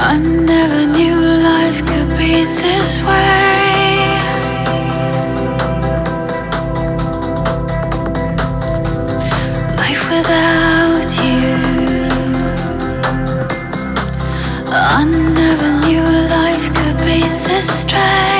I never knew life could be this way. Life without you. I never knew life could be this strange.